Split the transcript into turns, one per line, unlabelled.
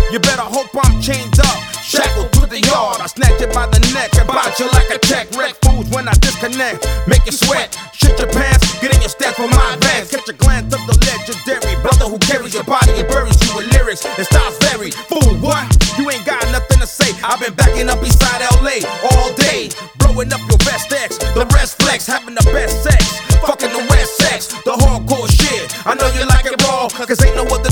You better hope I'm chained up, shackled to the yard. I snatch it by the neck and bounce you like a check. Wreck fools when I disconnect, make you sweat. Shit your pants, get in your step for my advance. Catch a glance of the legendary brother who carries your body and buries you with lyrics. It styles vary. Fool, what? You ain't got nothing to say. I've been backing up beside LA all day, blowing up your best ex. The rest flex, having the best sex, fucking the West sex, the hardcore shit. I know you like it raw, cause ain't no other